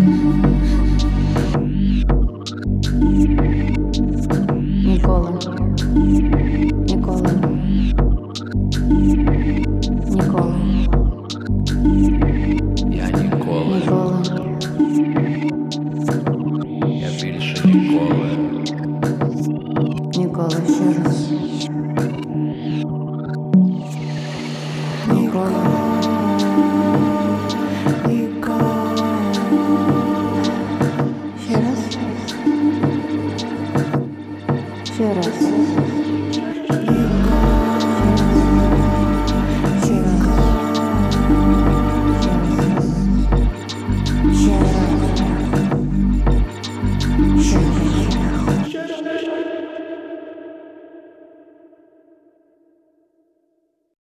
Ніколи. Ніколи. Ніколи. Я ніколи. Ніколи. Я більше ніколи. Ніколи ще раз. Ніколи. Ще раз. Ще раз.